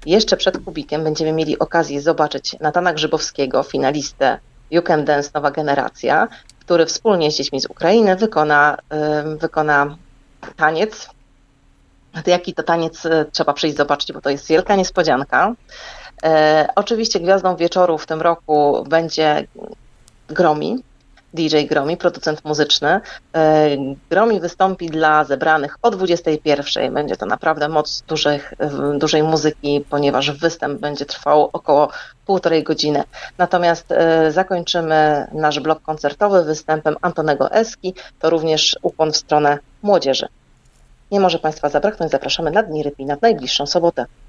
Jeszcze przed Kubikiem będziemy mieli okazję zobaczyć Natana Grzybowskiego, finalistę You Can Dance Nowa Generacja, który wspólnie z dziećmi z Ukrainy wykona taniec. Jaki to taniec trzeba przyjść zobaczyć, bo to jest wielka niespodzianka. Oczywiście gwiazdą wieczoru w tym roku będzie Gromi, DJ Gromi, producent muzyczny. Gromi wystąpi dla zebranych o 21:00. Będzie to naprawdę moc dużej muzyki, ponieważ występ będzie trwał około 1,5 godziny. Natomiast zakończymy nasz blok koncertowy występem Antonego Eski. To również ukłon w stronę młodzieży. Nie może Państwa zabraknąć. Zapraszamy na Dni Rypina w najbliższą sobotę.